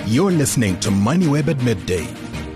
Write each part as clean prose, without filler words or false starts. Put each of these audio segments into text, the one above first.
You're listening to MoneyWeb at midday.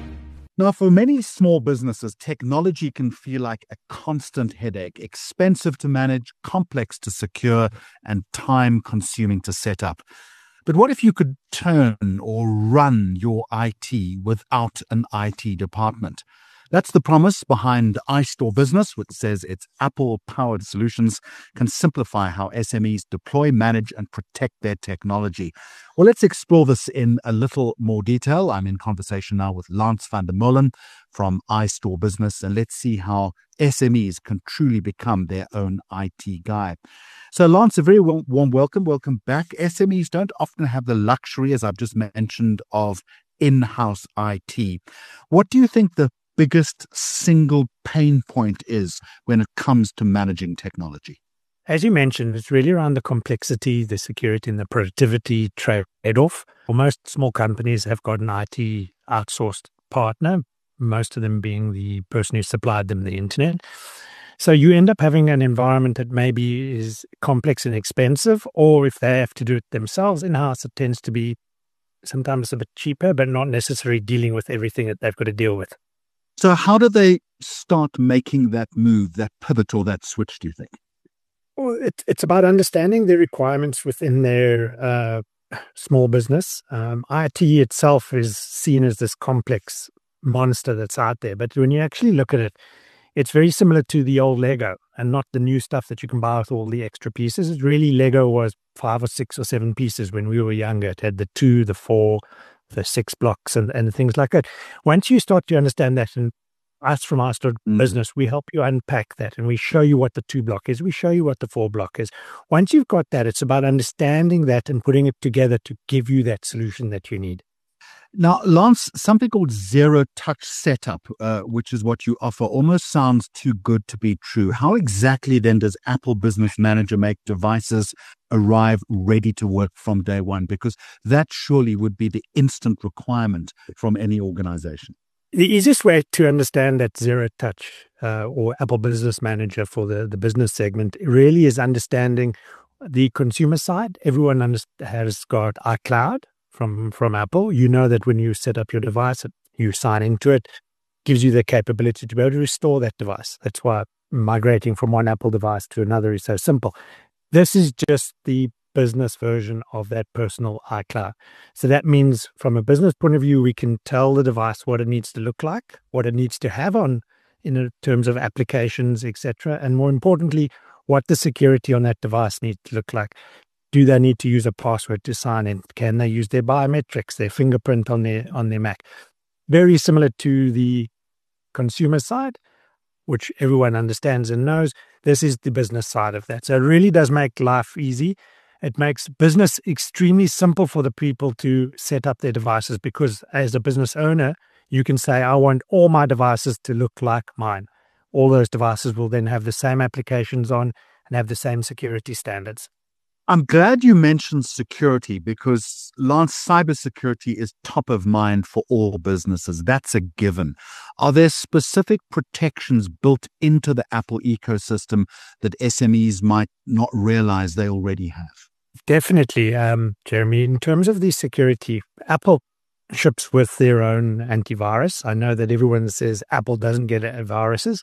Now, for many small businesses, technology can feel like a constant headache, expensive to manage, complex to secure, and time-consuming to set up. But what if you could turn or run your IT without an IT department? That's the promise behind iStore Business, which says its Apple-powered solutions can simplify how SMEs deploy, manage, and protect their technology. Well, let's explore this in a little more detail. I'm in conversation now with Lance van der Molen from iStore Business, and let's see how SMEs can truly become their own IT guy. So, Lance, a very warm welcome. Welcome back. SMEs don't often have the luxury, as I've just mentioned, of in-house IT. What do you think the biggest single pain point is when it comes to managing technology? As you mentioned, it's really around the complexity, the security, and the productivity trade-off. Well, most small companies have got an IT outsourced partner, most of them being the person who supplied them the internet. So you end up having an environment that maybe is complex and expensive, or if they have to do it themselves in-house, it tends to be sometimes a bit cheaper, but not necessarily dealing with everything that they've got to deal with. So how do they start making that move, that pivot or that switch, do you think? Well, it's about understanding the requirements within their small business. IT itself is seen as this complex monster that's out there. But when you actually look at it, it's very similar to the old Lego and not the new stuff that you can buy with all the extra pieces. It's really Lego was 5 or 6 or 7 pieces when we were younger. It had the 2, the 4, the 6 blocks and things like that. Once you start to understand that, and us from our business, we help you unpack that and we show you what the 2 block is. We show you what the 4 block is. Once you've got that, it's about understanding that and putting it together to give you that solution that you need. Now, Lance, something called zero-touch setup, which is what you offer, almost sounds too good to be true. How exactly then does Apple Business Manager make devices arrive ready to work from day one? Because that surely would be the instant requirement from any organization. The easiest way to understand that zero-touch or Apple Business Manager for the business segment really is understanding the consumer side. Everyone has got iCloud from Apple. You know that when you set up your device, you sign into it, gives you the capability to be able to restore that device. That's why migrating from one Apple device to another is so simple. This is just the business version of that personal iCloud. So that means from a business point of view, we can tell the device what it needs to look like, what it needs to have on in terms of applications, etc. And more importantly, what the security on that device needs to look like. Do they need to use a password to sign in? Can they use their biometrics, their fingerprint on their Mac? Very similar to the consumer side, which everyone understands and knows. This is the business side of that. So it really does make life easy. It makes business extremely simple for the people to set up their devices because as a business owner, you can say, I want all my devices to look like mine. All those devices will then have the same applications on and have the same security standards. I'm glad you mentioned security because, Lance, cybersecurity is top of mind for all businesses. That's a given. Are there specific protections built into the Apple ecosystem that SMEs might not realize they already have? Definitely, Jeremy. In terms of the security, Apple ships with their own antivirus. I know that everyone says Apple doesn't get viruses.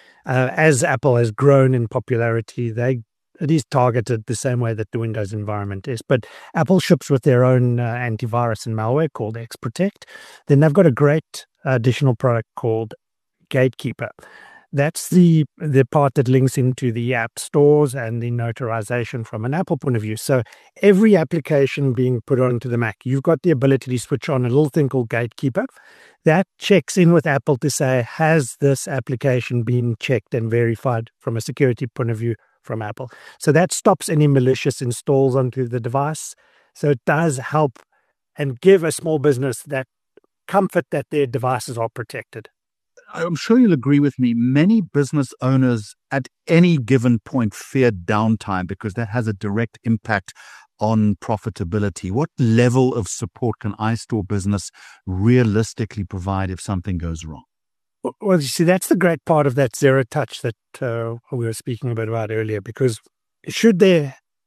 As Apple has grown in popularity, it is targeted the same way that the Windows environment is. But Apple ships with their own antivirus and malware called XProtect. Then they've got a great additional product called Gatekeeper. That's the part that links into the app stores and the notarization from an Apple point of view. So every application being put onto the Mac, you've got the ability to switch on a little thing called Gatekeeper. That checks in with Apple to say, has this application been checked and verified from a security point of view from Apple? So that stops any malicious installs onto the device. So it does help and give a small business that comfort that their devices are protected. I'm sure you'll agree with me. Many business owners at any given point fear downtime because that has a direct impact on profitability. What level of support can iStore Business realistically provide if something goes wrong? Well, you see, that's the great part of that zero touch that we were speaking about earlier, because should there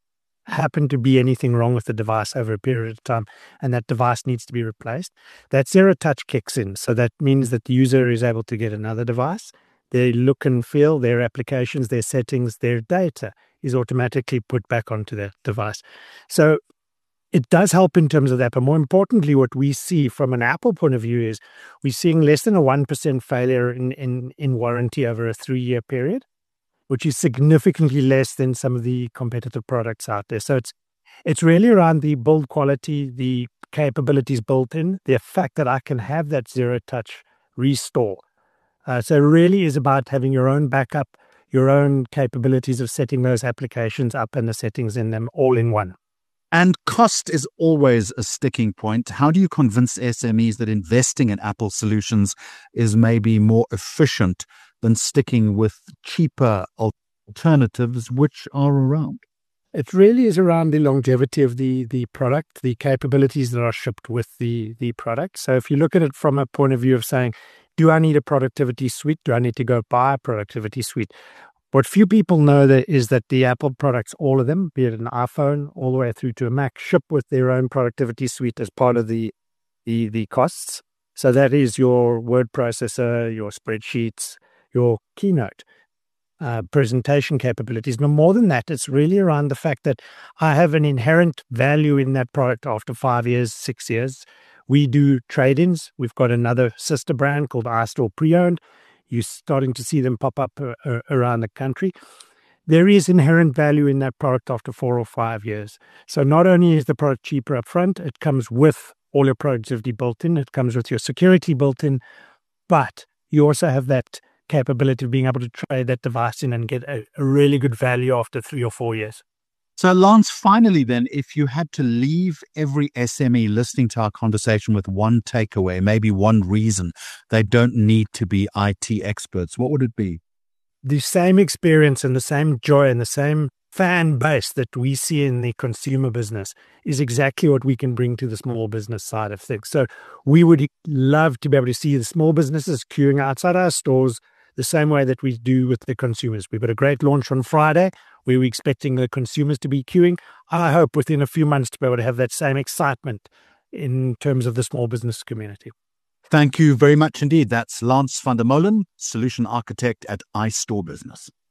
happen to be anything wrong with the device over a period of time and that device needs to be replaced, that zero touch kicks in. So that means that the user is able to get another device. Their look and feel, their applications, their settings, their data is automatically put back onto that device. So it does help in terms of that. But more importantly, what we see from an Apple point of view is we're seeing less than a 1% failure in warranty over a 3-year period, which is significantly less than some of the competitive products out there. So it's really around the build quality, the capabilities built in, the fact that I can have that zero-touch restore. So it really is about having your own backup, your own capabilities of setting those applications up and the settings in them all in one. And cost is always a sticking point. How do you convince SMEs that investing in Apple solutions is maybe more efficient than sticking with cheaper alternatives which are around? It really is around the longevity of the product, the capabilities that are shipped with the product. So if you look at it from a point of view of saying, do I need a productivity suite? Do I need to go buy a productivity suite? What few people know is that the Apple products, all of them, be it an iPhone all the way through to a Mac, ship with their own productivity suite as part of the costs. So that is your word processor, your spreadsheets, your Keynote, presentation capabilities. But more than that, it's really around the fact that I have an inherent value in that product after 5 years, 6 years. We do trade-ins. We've got another sister brand called iStore Pre-Owned. You're starting to see them pop up around the country. There is inherent value in that product after 4 or 5 years. So not only is the product cheaper up front, it comes with all your productivity built in, it comes with your security built in, but you also have that capability of being able to trade that device in and get a really good value after 3 or 4 years. So Lance, finally then, if you had to leave every SME listening to our conversation with one takeaway, maybe one reason they don't need to be IT experts, what would it be? The same experience and the same joy and the same fan base that we see in the consumer business is exactly what we can bring to the small business side of things. So we would love to be able to see the small businesses queuing outside our stores the same way that we do with the consumers. We've got a great launch on Friday where we're expecting the consumers to be queuing. I hope within a few months to be able to have that same excitement in terms of the small business community. Thank you very much indeed. That's Lance van der Molen, Solution Architect at iStore Business.